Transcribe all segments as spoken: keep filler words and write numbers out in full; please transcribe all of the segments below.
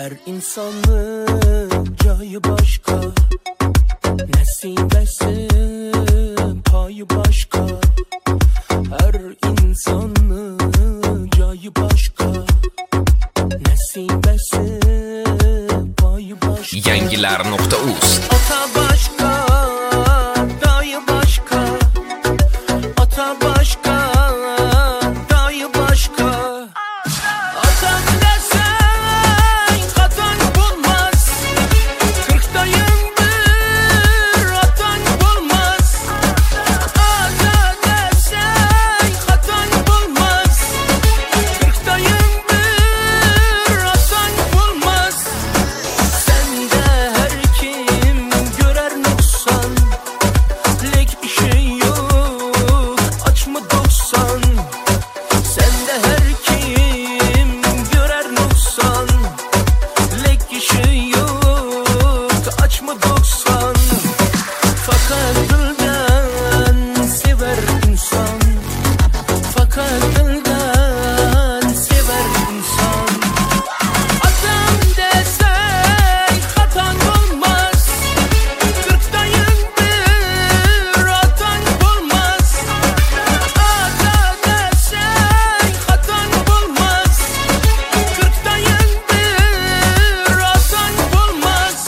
Her insanın cayı başka, nesibesi payı başka. Her insanın cayı başka, nesibesi payı başka. Yangilar nokta uz Ata başka, dayı başka. Ata başka, dayı başka. Atan desen katan bulmaz. Kırktayım bir atan bulmaz. Ata desen katan bulmaz. Kırktayım bir atan bulmaz. Sende her kim görer noksan. Lek bir şey yok, aç mı doksan. Sende her kim görer noksan. Lek bir şey yok, aç mı doksan. Fakat dilden sever insan. Fakat dilden sever insan. Adam desen katan olmaz. Kırktayım bir atan bulmaz. Ata desen katan bulmaz. Kırktayım bir atan bulmaz.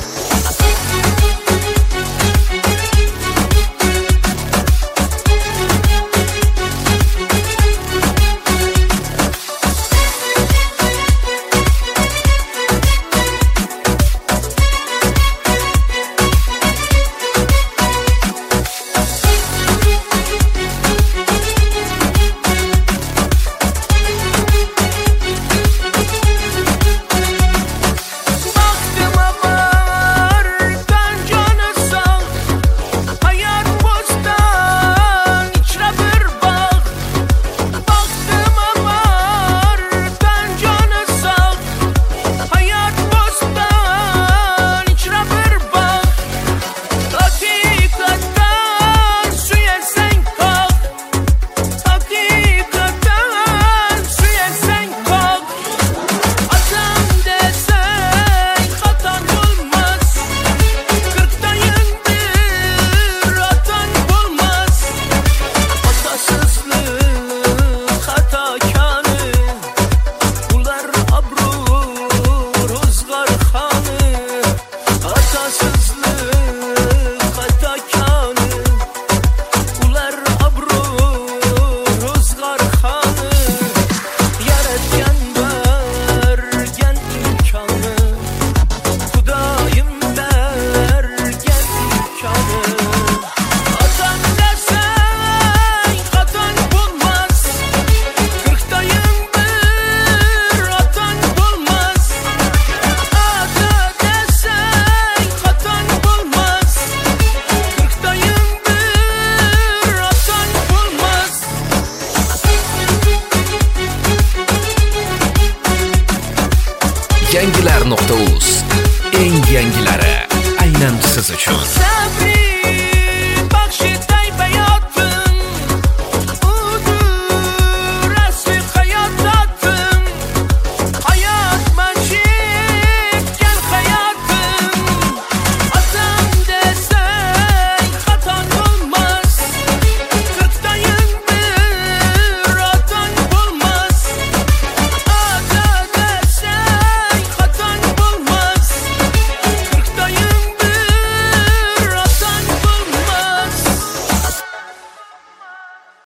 Baktım amardan canı sağ. Hayat bostan içre bir bağ. Baktım amardan canı sağ. Hayat bostan içre bir bağ. Hakikaten suyersen kalk. Hakikaten suyersen kalk. Atam desen katan olmaz. Kırktayım bir atan bulmaz. Atasızlık hatakanı. Ular abrur uzgar kanı. Atasızlık hatakanı. Ular abrur uzgar kanı. Yaratgan bergen imkanı. Kudayım bergen imkanı. Atan desen katan bulmaz. Kırktayım bir atan bulmaz. Ata desen katan bulmaz. Kırktayım bir atan bulmaz. Yangilar nokta uz eng yangilari aynan siz uchun. Sabri